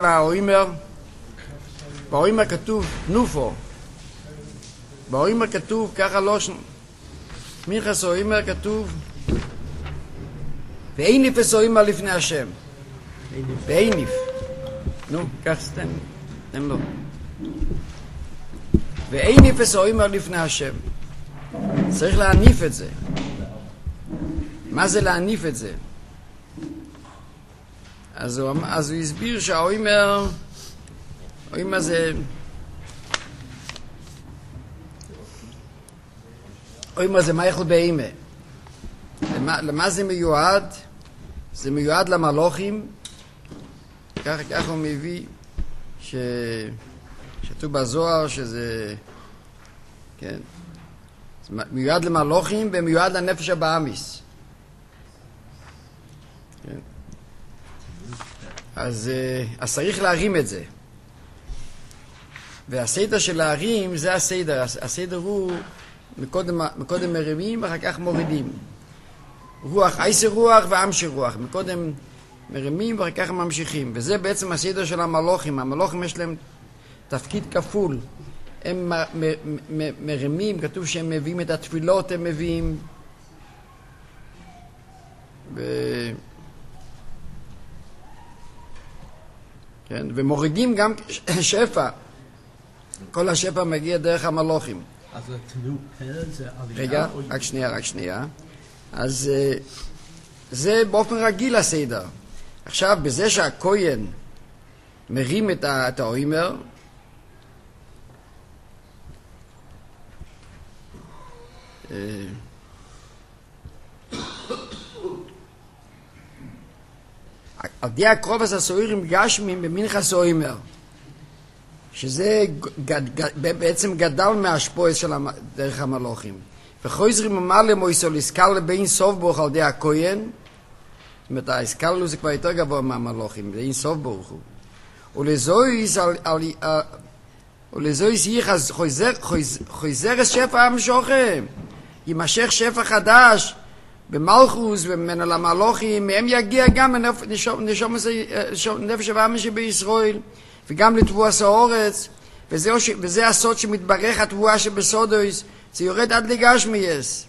באוימר כתוב נופו. באוימר כתוב ככה לושן. מנחס אוימר כתוב ואיניף אס אוימר לפני השם. ואיניף. נו, כך סתם לו. ואיניף אס אוימר לפני השם. צריך להניף את זה. מה זה להניף את זה? אז הוא הסביר שהאוימר זה אוימר זה מייכל באימה. למה זה מיועד? זה מיועד למלוכים. כך הוא מביא שכתוב בזוהר שזה כן, זה מיועד למלוכים ומיועד לנפש הבאמיס. כן. אז צריך להרים את זה. והסדר של להרים זה הסדר. הסדר הוא מקודם מרימים ואחר כך מורידים. רוח, עשר רוח ואמשי רוח. מקודם מרימים ואחר כך ממשיכים. וזה בעצם הסדר של המלוכים. המלוכים יש להם תפקיד כפול. הם מרימים, כתוב שהם מביאים את התפילות, הם מביאים. כן, ומורידים גם שפע. כל השפע מגיע דרך המלוכים. אז התנופל זה עלייה? רגע, רק שנייה. אז זה באופן רגיל הסדר. עכשיו, בזה שהכהן מרים את האוימר, על די הקרובס הסועירים גשמים במנחס אוימר, שזה בעצם גדל מהשפועס של דרך המלוכים. וחוזרים ממלא מויסו לסקל לבין סוף ברוך על די הכהן. זאת אומרת, הסקלו זה כבר יותר גבוה מהמלוכים, זה אין סוף ברוך הוא. ולזויס ייחס חוזר שפע המשוכם. יימשך שפע חדש במלכוס וממנו למלוכים, מהם יגיע גם נפש הבאמיס שבישראל, וגם לתבועס האורץ, וזה הסוד שמתברך התבואה שבסודויס, זה יורד עד לגשמייס.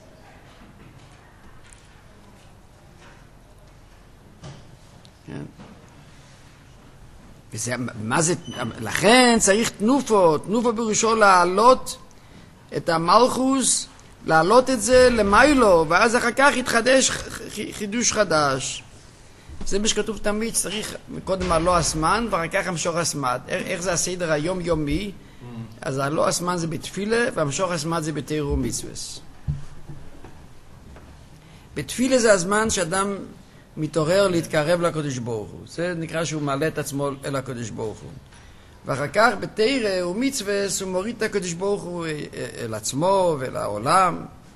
כן. וזה, מה זה, לכן צריך תנופו בראשו להעלות את המלכוס, להעלות את זה למיילו, ואז אחר כך יתחדש חידוש חדש. זה מה שכתוב תמיד, צריך קודם הלא הסמן, ואחר כך המשוך הסמד. איך זה הסדר היום-יומי? אז הלא הסמן זה בתפילה, והמשוך הסמד זה בתורה ומצוות. בתפילה זה הזמן שאדם מתעורר להתקרב לקדוש ברוך הוא. זה נקרא שהוא מעלה את עצמו אל הקדוש ברוך הוא. ואחר כך בתורה ומצוות הוא מוריד את הקדוש ברוך הוא אל עצמו ואל העולם.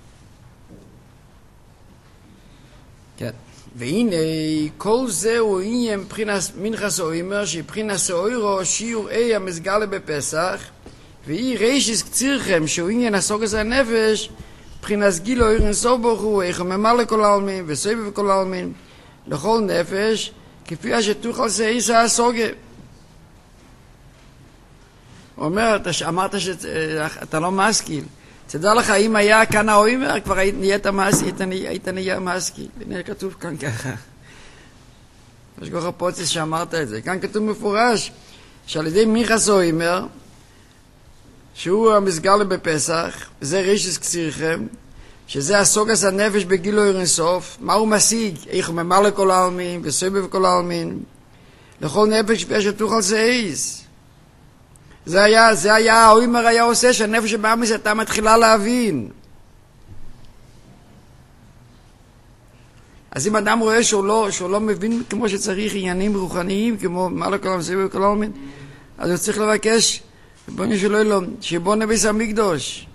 כן. והנה כל זה הוא עניין מבחינת מנחס אוימר, שבחינת אוירו שיעור המסגלה בפסח, והיא רישיס קצירכם שהוא עניין הסוגס הנפש, מבחינת גילו אוירן סוף ברוך הוא, איך הוא ממלא כל העלמין וסובב כל העלמין לכל נפש, כפי שתוכל שעיסה הסוגה. הוא אומר, אמרת שאתה לא משכיל. תדע לך, אם היה כאן האוימר, כבר היית נהיה משכיל. הנה כתוב כאן ככה. יש ככה פוצץ שאמרת את זה. כאן כתוב מפורש, שעל ידי מנחס אוימר, שהוא המסגלה בפסח, זה רישיס קצירכם, שזה הסוגס הנפש בגילו אירנסוף, מה הוא משיג? איך הוא ממלא כל העלמין, וסובב כל העלמין, לכל נפש כפי שתוכל שעיס. זה היה, האוימר היה עושה שהנפש הבאמיס הייתה מתחילה להבין. אז אם אדם רואה שהוא לא מבין כמו שצריך עניינים רוחניים, כמו מעלה כל המסביב וכל העלמין, אז הוא צריך לבקש, בוני שלא אלו, שבונה ביס המקדוש.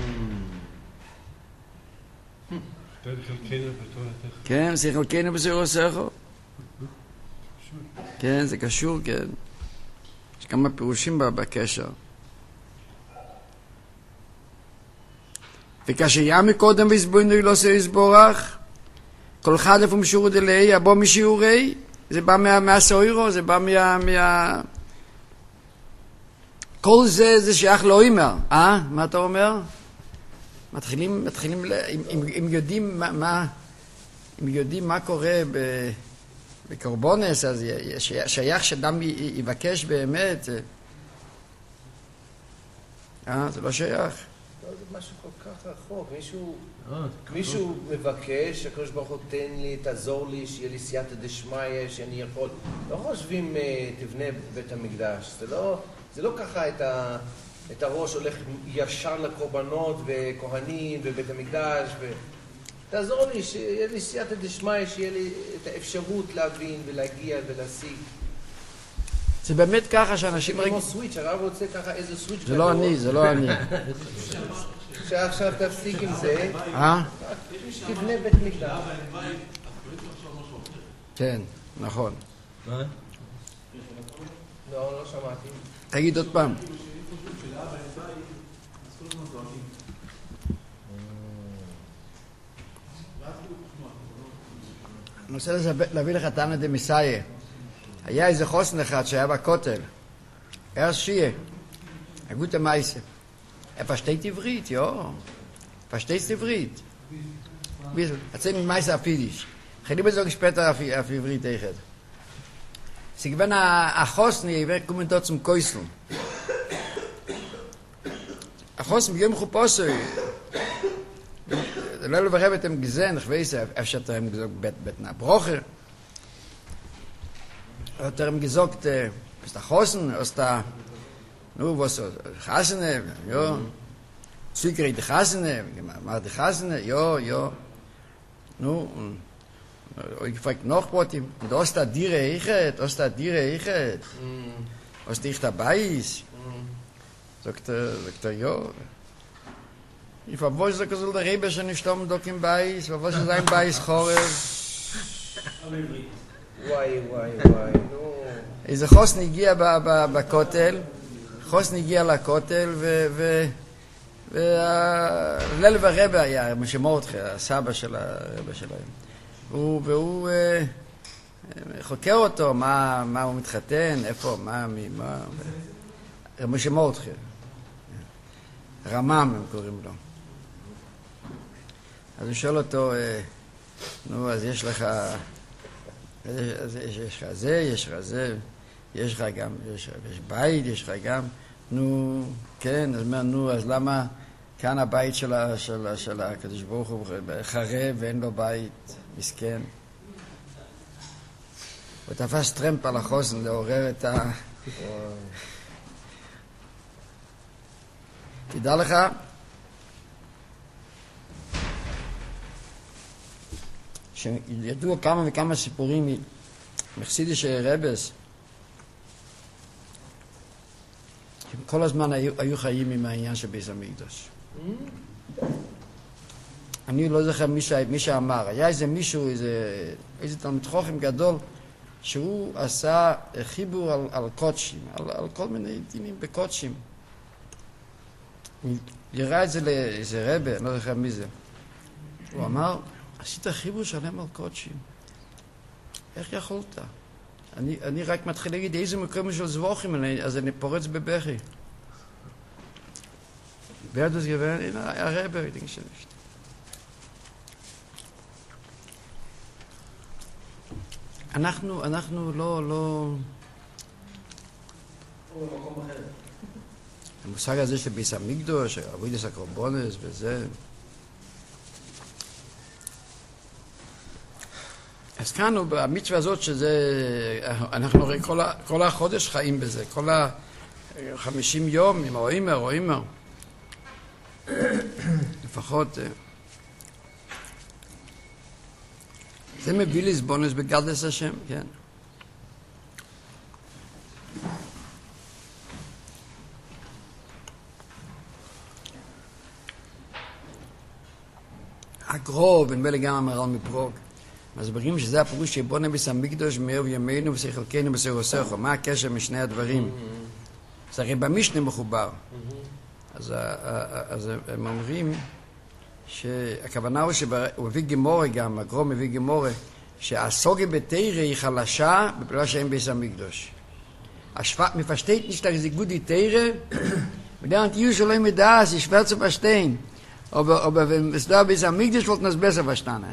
כן, זה חלקנו בסורו סכו. כן, זה קשור, כן. יש כמה פירושים בקשר. וכאשר היה מקודם והסבוינו לא עושה הסבורך, כל אחד לפעמים שיעור דלי, הבוא משיעורי, זה בא מהסוירו, זה בא כל זה שייך לאוימר. מה אתה אומר? מתחילים אם יודעים מה קורה בקורבונס, אז שייך שאדם יבקש באמת. זה לא שייך. לא, זה משהו כל כך רחוק. מישהו מבקש, הקדוש ברוך הוא תן לי, תעזור לי, שיהיה לי סייעתא דשמיא, שאני יכול. לא חושבים תבנה בית המקדש. זה לא ככה את הראש הולך ישר לקורבנות וכהנים ובית המקדש. תעזור לי, שיהיה לי סייעתא דשמיא, שיהיה לי את האפשרות להבין ולהגיע ולהשיג. זה באמת ככה שאנשים כמו סוויץ', הרב רוצה ככה איזה סוויץ'. זה לא אני. שעכשיו תפסיק עם זה. תבנה בית מקדש. כן, נכון. מה? לא שמעתי. תגיד עוד פעם. אני רוצה להביא לך תנא דמסייע. היה איזה חוסן אחד שהיה בכותל. היה שיעה. הגות המייסה. פשטית עברית, פשטית עברית. עצים עם מייסה הפידיש. חיילים בזוג שפטר אף עברית איכת. סגוון החוסני, וקומן דוצם קויסלם. החוסן ביום חופוסוי. זה לא לברב את הם גזן, חוויסה, אפשר תרם גזוג בית נברוכר. או תרם גזוג את החוסן, או סתה, was Hasene, ja. Zügere die Hasene, mal die Hasene, ja. Nu, ich frag noch was, das da dire ich, was dich dabei ist. Sagt er, ja. Ich war wohl so soll der Rebe schon nicht stammen doch im Beis, was ist ein Beis Horror? וואי, נו. איזה חוסן הגיע בכותל, חוסן הגיע לכותל, וליל ורבא היה, משה מורדכי, הסבא של הרבא שלהם. והוא חוקר אותו, מה הוא מתחתן, איפה, מה, משה מורדכי. רמם הם קוראים לו. אז הוא שואל אותו, נו, אז יש לך... אז יש לך זה, יש לך זה, יש לך גם, יש בית, יש לך גם, נו, כן, אז אומר, נו, אז למה כאן הבית של הקדוש ברוך הוא חרב ואין לו בית, מסכן? הוא תפס טרמפ על החוסן לעורר את ה... תדע לך, שידוע כמה וכמה סיפורים מחסידיש רבס, שהם כל הזמן היו חיים עם העניין של בית המקדש. אני לא זוכר מי שאמר, היה איזה מישהו, איזה תלמיד חכם גדול, שהוא עשה חיבור על קודשים, על כל מיני דינים בקודשים. יראה את זה לאיזה רבה, אני לא זוכר מי זה. הוא אמר, עשית חיבור שלם על קודשים. איך יכולת? אני רק מתחיל להגיד איזה מקום של זבוכים, אז אני פורץ בבכי. ועד זה גבר, הנה, הרבה, אני denke schon nicht. אנחנו לא... המושג הזה של בית המקדש, עבודת הקורבנות וזה... אז כאן, במצווה הזאת, שזה, אנחנו רואים כל החודש חיים בזה, כל 50 יום, עם האוימר, לפחות, זה מביא לסבונס בגדלס השם, כן. הגרוב, נדמה לי גם המהר"ל מפראג, מסבירים שזה הפירוש שבונה בית המקדש מערב ימינו ושחלקנו בסירוסך. מה הקשר משני הדברים? זה הרי במשנה מחובר. אז הם אומרים שהכוונה הוא שהוא מביא גמורה גם, הגרוב מביא גמורה, שהסוגיה בתירה היא חלשה בפעולה שאין בית המקדוש. מפשטית נשתך זה גודי תירה, ודעת יהיו שלא מדע, זה schwer zu verstehen. Aber wenn es da bis am Mikdash wollten das besser verstanden.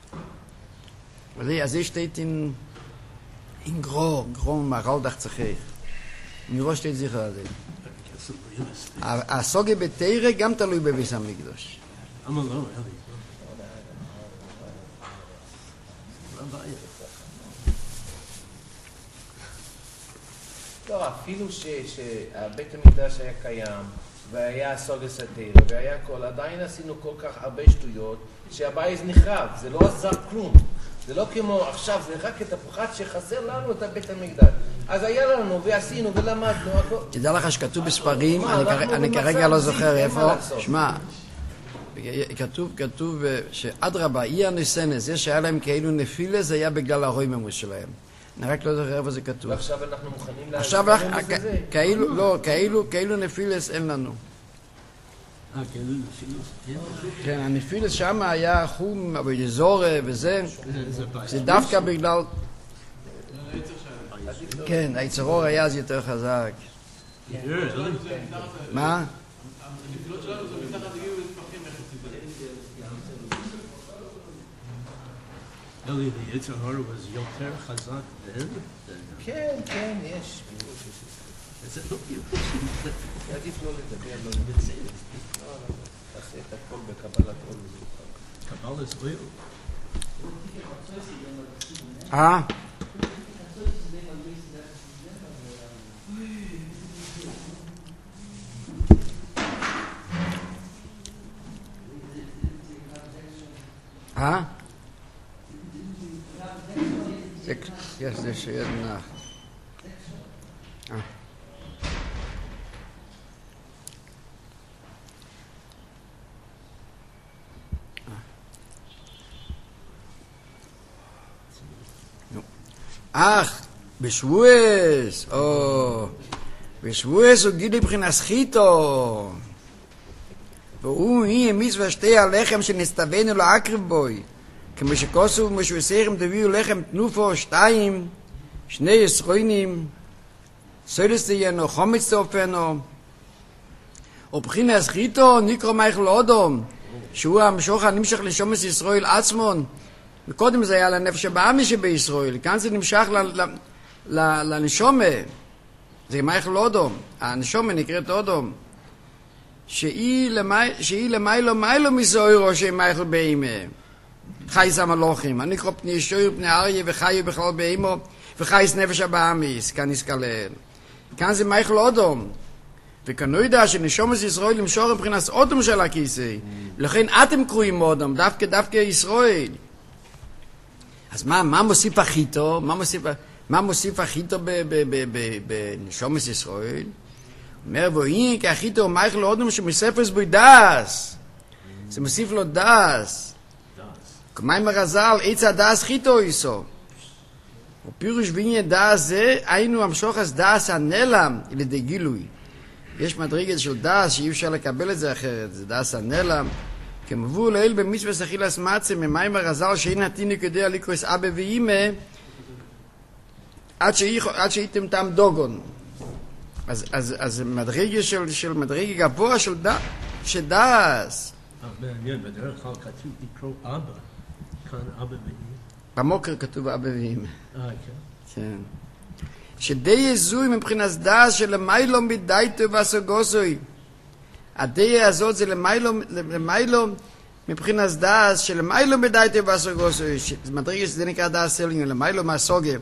Also es steht in Gro Maral Dachzachech. In Gro steht sicher על זה. הסוגיה בתירה גם תלוי בביס המקדוש. למה לא? לא, אפילו שבית המקדש היה קיים, והיה סוגס התירה, והיה כל, עדיין עשינו כל כך הרבה שטויות, שהבית נחרב, זה לא עזר כלום. זה לא כמו עכשיו, זה רק את הפחת שחסר לנו את בית המקדש. אז היה לנו, ועשינו, ולמדנו. תדע לך שכתוב בספרים, אני כרגע לא זוכר איפה, שמע, כתוב שאדרבה, אי הניסנס, זה שהיה להם כאילו נפילה, זה היה בגלל הרויממוס שלהם. אני רק לא זוכר איפה זה כתוב. ועכשיו אנחנו מוכנים עכשיו, כאילו נפילס אין לנו. כאילו נפילס? כן, הנפילס שם היה חום, אבל יזורה וזה, זה דווקא בגלל... כן, היצרור היה אז יותר חזק. מה? הנפילות שלנו זה מתחת הגיעו לטפחים אלי, היצר הורה was יותר חזק then? כן, כן, יש. זה לא יפה. עדיף לא לדבר, לא נמצא. תעשה את הכל בקבלת עול. קבלת עול? Yes, this is Nacht. בשבועס, בשבועס הוא גילי מבחינת סחיטו. והוא יהיה מצווה שתי הלחם שנסתווינו להקריב בוי. כמו שכוסו ומשועסיכם תביאו לחם תנופו 2, 2 ישרוינים, סוילס תהיינו, חומץ תאופנו, ובחינת סחיטו נקרא מייכל אודום, שהוא המשוך הנמשך לשומס ישראל עצמון. וקודם זה היה לנפש הבאמי שבישראל, כאן זה נמשך לנשומה, זה מייכל אודום, הנשומה נקראת אודום, שהיא למיילו מסוירו שהיא מייכל באימה. חייס המלוכים, אני קרוא פני שויר פני אריה וחיו בכלל באימו וחייס נפש הבאמיס, כאן נסקלל. כאן זה מייכל אודום. וכאן הוא יודע שנשומס ישראל למשור מבחינת אודום של הכיסא. ולכן אתם קרואים אודום, דווקא ישראל. אז מה מוסיף החיתו? מה מוסיף החיתו בנשומס ישראל? אומר, והיא כי החיתו מייכל אודום שמספס בו דס. זה מוסיף לו דס. כמיים הרזל, עץ הדס חיתו איסו. ופירוש ביניה דס זה, היינו המשוחס דס הנלם לידי גילוי. יש מדרגת של דס שאי אפשר לקבל את זה אחרת, זה דס הנלם. כמבוא לאל במצווה סחילס מצה, ממיים הרזל שאין התינוק יודע לקרוס אבא ואימא, עד שהייתם תם דוגון. אז מדרגה של מדרגה גבוה של דס. מעניין, בדרך כלל כתוב לקרוא אבא. כאן אבא ואימא. במוקר כתוב אבא ואימא. כן. שדי יזוי מבחינת דס שלמיילו מדייתו והסוגוסוי. הדיה הזאת זה למיילו מבחינת דס שלמיילו מדייתו והסוגוסוי. מדרגה שזה נקרא דס סלינג, למיילו מהסוגה.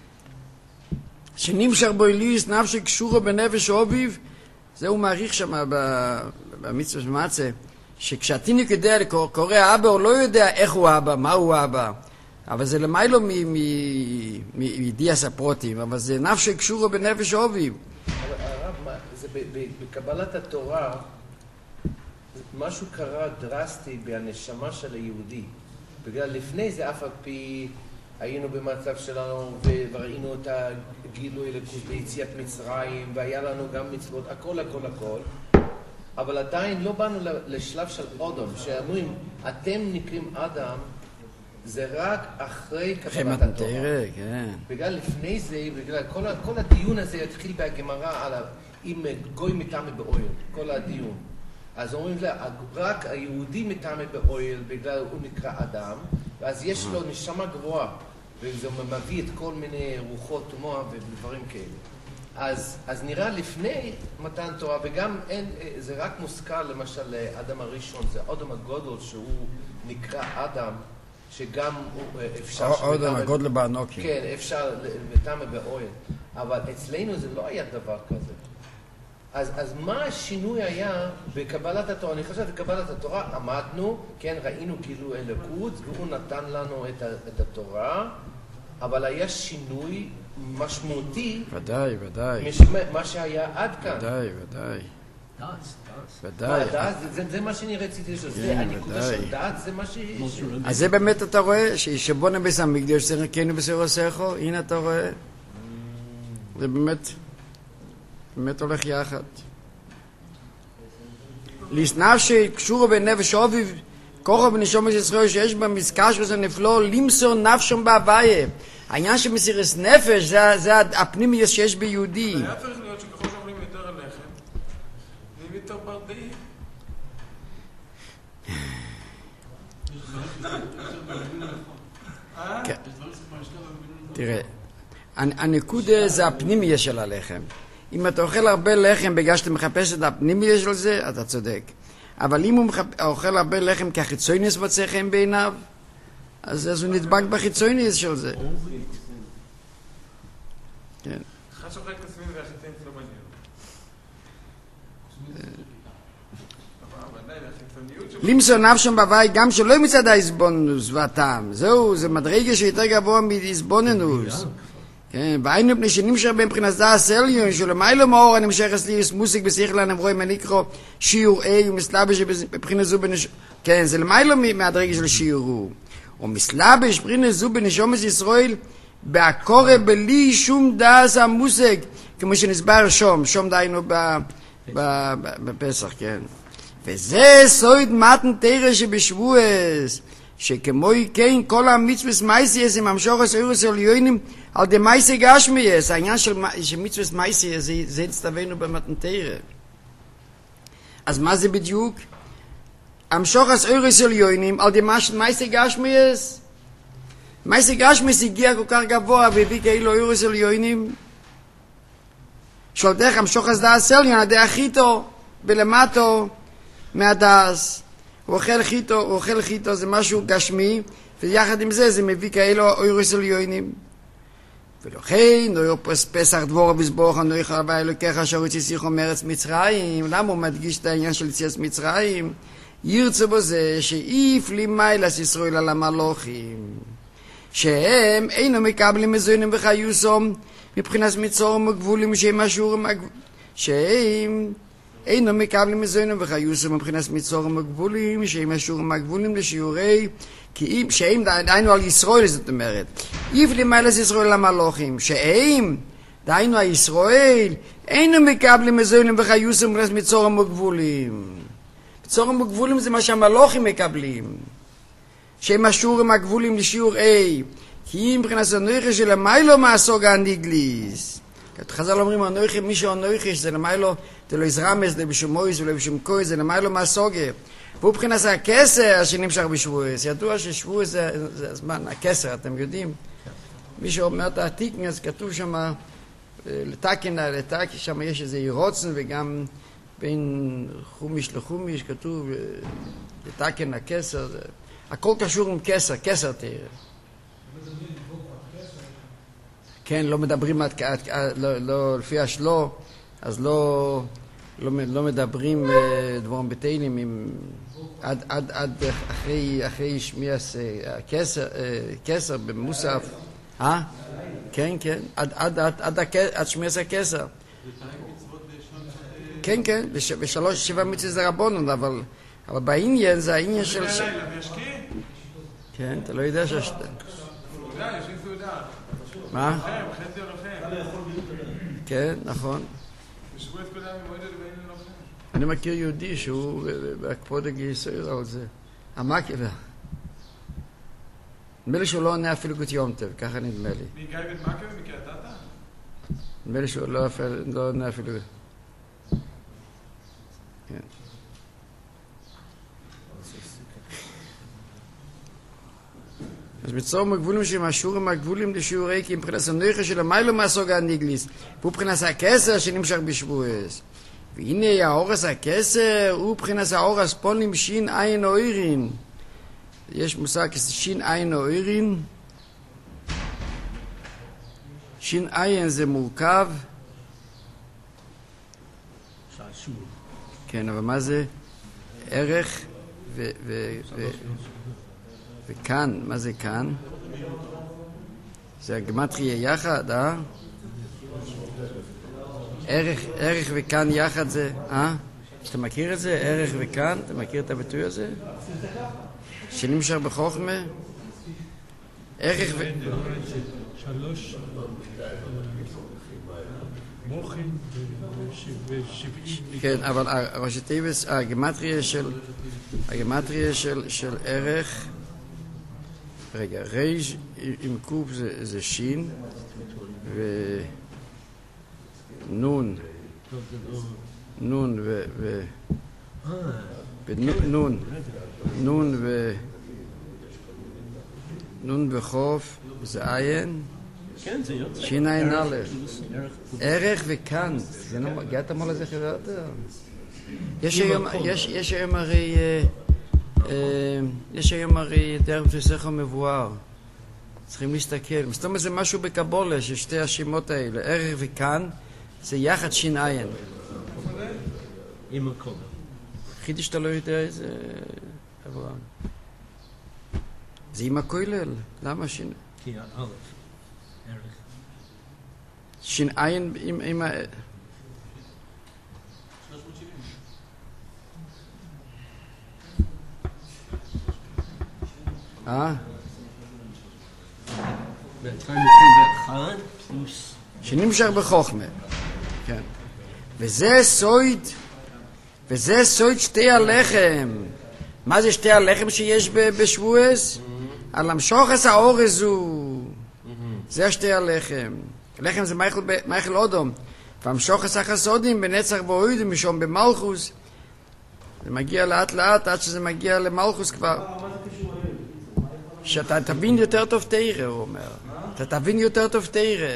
שנמשך בו אליס נפשי קשורו בנפש אוביב, זה הוא מעריך שם במצווה שמצה. שכשהתינוק יודע, קורא אבא, הוא לא יודע איך הוא אבא, מה הוא אבא. אבל זה למיילו מידיעס הפרוטים, אבל זה נפש קשורו בנפש אוביב. הרב, בקבלת התורה, משהו קרה דרסטי בהנשמה של היהודי. בגלל לפני זה אף על פי היינו במצב שלנו, וראינו את הגילוי ליציאת מצרים, והיה לנו גם מצוות, הכל. אבל עדיין לא באנו לשלב של אודום, שאומרים, אתם נקראים אדם זה רק אחרי אחרי קבלת מתן התורה. תורה, כן. בגלל לפני זה, בגלל כל הדיון הזה התחיל בהגמרא על אם גוי מטמא באוהל, כל הדיון. אז אומרים לה, רק היהודי מטמא באוהל בגלל הוא נקרא אדם, ואז יש לו נשמה גבוהה, וזה מביא את כל מיני רוחות תומעה ודברים כאלה. אז נראה לפני מתן תורה, וגם אין, זה רק מוזכר למשל לאדם הראשון, זה אדם הגודל שהוא נקרא אדם, שגם אפשר... אדם הגודל באנוקים. כן, אפשר מטמא באוהל, אבל אצלנו זה לא היה דבר כזה. אז מה השינוי היה בקבלת התורה? אני חושב שבקבלת התורה עמדנו, כן, ראינו גילוי אלוקות, והוא נתן לנו את התורה, אבל היה שינוי משמעותי. ודאי. מה שהיה עד כאן. ודאי. דעת, זה מה שאני רציתי לשאול. זה הנקודה של דעת, זה מה אז זה באמת אתה רואה, שבונה ביס המקדש, כן בסרו סכו, הנה אתה רואה. זה באמת הולך יחד. ליסנף שקשורו בנפש אוביב, כוחו בנשומת ישראל שיש במזכר שזה נפלו, למסור נפשם בהוויה. העניין של מסירת נפש, זה הפנימיות שיש ביהודי. היה צריך להיות שככל שאומרים יותר על לחם, נהיים יותר ברדאי. תראה, הנקודה זה הפנימיה של הלחם. אם אתה אוכל הרבה לחם בגלל שאתה מחפש את הפנימיה של זה, אתה צודק. אבל אם הוא אוכל הרבה לחם כי החיצוניס מצא חן בעיניו, אז הוא נדבק בחיצוניס של זה. כן. אחד שוחק לסמין והחיצים לא מעניין. למסור נפשם בהווי גם שלא מצד ההסבוננוס והטעם. זהו, זה מדרגה שיותר גבוה מהסבוננוס. כן, והיינו בני שנמשך מבחינת דעת עליון, שלמיילו מאור הנמשך אסליריס מוסיק בשכל הנברואים הנקרו שיעור A ומסלבש מבחינת זו בנשום. כן, זה למיילו מהדרגה של שיעור. ומסלבש מבחינת זו בנשומת ישראל בהקורא בלי שום דעת המושג, כמו שנסבר שום דיינו בפסח, כן. וזה סויד מתן תרא שבשבועס, שכמוי כן כל המצווס מייסייס עם המשוחס אירוס עליונים על די מייסי גשמייס. העניין של מצווס מייסייס זה הצטווינו במתן תרא. אז מה זה בדיוק? המשוחס אירוס עליונים על די מייסי גשמייס. מייסי גשמייס הגיע כל כך גבוה והביא כאילו אירוס עליונים שולדך המשוחס דעת עליון עדי החיתו בלמטו מהדס. הוא אוכל חיתו, זה משהו גשמי, ויחד עם זה מביא כאלו אירוס עליונים. ולכן, נויר פסח דבורה בסבוך, נויר חרבה אלוקיך אשר הוציא שיחו מארץ מצרים. למה הוא מדגיש את העניין של יציאת מצרים? ירצה בו זה שאיף לימיילס ישראל על המלוכים, שהם אינו מקבלים מזוינים וחיוסום, מבחינת מצורם וגבולים שהם אשורים, שהם אינו מקבלים מזוינים וחיוסם מבחינת מצורם וגבולים, שהם אשורים הגבולים לשיעורי, שהם דיינו על ישראל, זאת אומרת, איף לימיילס ישראל על המלוכים, שהם דיינו על ישראל, אינו מקבלים מזוינים וחיוסם מבחינת מצורם וגבולים. מצורם וגבולים זה מה שהמלוכים מקבלים, שהם אשורים הגבולים לשיעור A, כי אם מבחינת הנויכה של המיילו מעסוג הניגליס. חז"ל אומרים, הנויכה, מי שהנויכה, זה למיילו, זה לא יזרמס, זה בשום מויס, זה לא בשום קוי, זה למיילו מעסוגה. והוא מבחינת הכסר שנמשך בשבועס. ידוע ששבועס זה הזמן, הכסר, אתם יודעים. מי שאומר את העתיק, אז כתוב שם, לתקן, שם יש איזה ירוצן, וגם בין חומיש לחומיש, כתוב, לתקן הכסר. הכל קשור עם כסר, כסר תראה. כן, לא מדברים, לא, לפי השלו, אז לא מדברים דבורם בתהילים עד אחרי שמיעס כסר במוסף. כן, עד שמיעס הכסר. כן, בשלוש, 7 מצוות זה רבונון, אבל בעניין זה העניין של... כן, אתה לא יודע שאתה... מה? כן, נכון. אני מכיר יהודי שהוא בהקפוד הגיסר על זה. המקווה. נדמה לי שהוא לא עונה אפילו גות יום טוב, ככה נדמה לי. מגיא בן מקה ומקריית אתא? נדמה לי שהוא לא עונה אפילו... כן. אז בצורך הגבולים שהם השיעורים הגבולים לשיעורי כי מבחינת הנויכה של המיילו מהסוג הניגליס והוא מבחינת הכסר שנמשך בשבועס והנה האורס הכסר הוא מבחינת האורס פונים שין עין אוירין יש מושג שין עין אוירין שין עין זה מורכב שעשוע. כן אבל מה זה ערך וכאן, מה זה כאן? זה הגמטריה יחד, ערך וכאן יחד זה, אתה מכיר את זה? ערך וכאן? אתה מכיר את הביטוי הזה? שנמשך בחוכמה? ערך ו... שלוש מוחים ו70. כן, אבל הראשי תיבס, הגמטריה של ערך רגע, רייש עם קוף זה שין ונון נון נון וחוף זה עין שין עין א' ערך וכאן זה לא מגיעת המול הזה חברת יש היום הרי דרך פסיכו מבואר צריכים להסתכל זאת אומרת זה משהו בקבולה ששתי השמות האלה ערך וכאן זה יחד שין עין עם הכל חידי שאתה לא יודע איזה אברהם זה עם הכולל למה שין כי א' ערך שין עין עם שנמשך בחוכמה כן וזה סויד שתי הלחם מה זה שתי הלחם שיש בשבועס? על המשוחס האורז הוא זה שתי הלחם לחם זה מייכל אודום והמשוחס החסודים בנצח ואוידים משום במלכוס זה מגיע לאט לאט עד שזה מגיע למלכוס כבר שאתה תבין יותר טוב תירה, הוא אומר. אתה תבין יותר טוב תירה.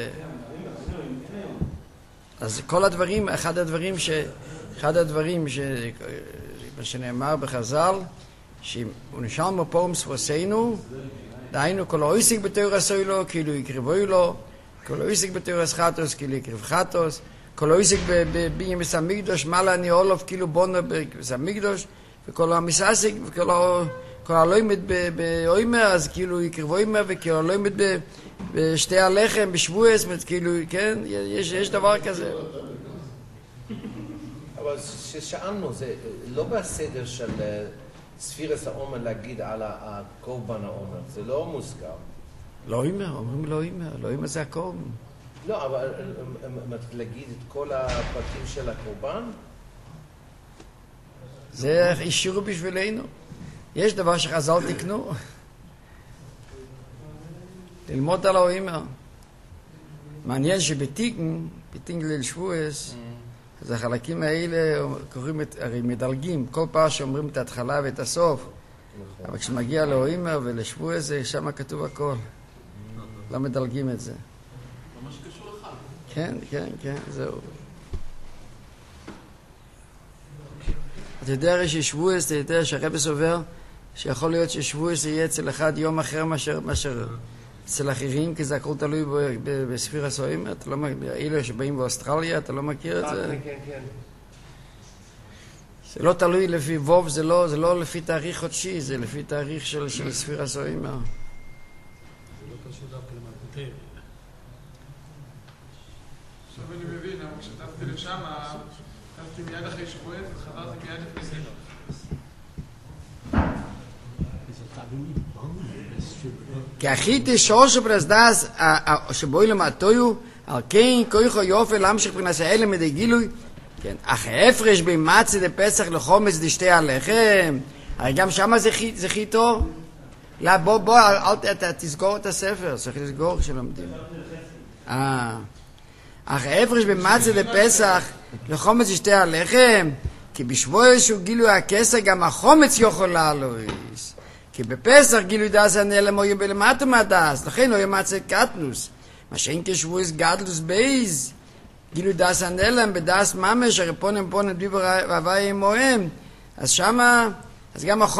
אז כל הדברים, אחד הדברים שנאמר בחז"ל, שהוא נשאר מפורם ספורסנו, דהיינו כל האויסיק בתורה סוילו, כאילו יקרבו לו, כל האויסיק בתורה סחטוס, כאילו יקרב חטוס, כל האויסיק בבניין בסמיקדוש, מעלה אני אולוף, כאילו בונו בסמיקדוש, וכל המסעסיק, כל הלוימת באוימר, אז כאילו יקרבו אוימר, וכל הלוימת בשתי הלחם, בשבועס, כאילו, כן, יש דבר כזה. אבל ששאלנו, זה לא בסדר של ספירס העומר להגיד על הקורבן העומר, זה לא מוזכר. לא אוימר, אומרים לא אוימר, לא אוימר זה הקורבן. לא, אבל להגיד את כל הפרטים של הקורבן? זה אישור בשבילנו. יש דבר שחז"ל תקנו. ללמוד על האוימר. מעניין שבתיקן ליל שבועס, אז החלקים האלה קוראים הרי מדלגים, כל פעם שאומרים את ההתחלה ואת הסוף. אבל כשמגיע לאוימר ולשבועס, שם כתוב הכל. לא מדלגים את זה. ממש קשור לך. כן, זהו. אתה יודע הרי ששבועס, אתה יודע שהרבי סובר, שיכול להיות ששבועס יהיה אצל אחד יום אחר מאשר אצל אחרים, כי זה הכל תלוי בספיר הסועים, אתה לא מכיר, אלה שבאים באוסטרליה, אתה לא מכיר את זה? כן. זה לא תלוי לפי ווב, זה לא לפי תאריך חודשי, זה לפי תאריך של ספיר הסועים. זה לא קשור דווקא למלכותי. עכשיו אני מבין, אבל כשטסתי לשם, טסתי מיד אחרי שבועס וחזרתי מיד לפני סדר. כי הכי תשור שפרסדס שבוי למטויו על כן כויכו יופי להמשיך פרנס האלה מדי גילוי כן, אך ההפרש בין מצה לפסח לחומץ דשתי הלחם הרי גם שמה זה חיתו לא, בוא, תסגור את הספר, צריך לסגור כשלומדים. אך ההפרש בין מצה לפסח לחומץ ישתה הלחם, כי בשבוע שהוא גילוי הכסר גם החומץ יכול לעלויס. כי בפסח גילוי דס הנעלם אויה בלמטה מהדס, לכן אויה מצה קטנוס. מה שאין כשבועס גדלוס בייז, גילוי דס הנעלם בדס ממש, הרי פונם דיבר והווי אמוהם, אז שמה, אז גם החומץ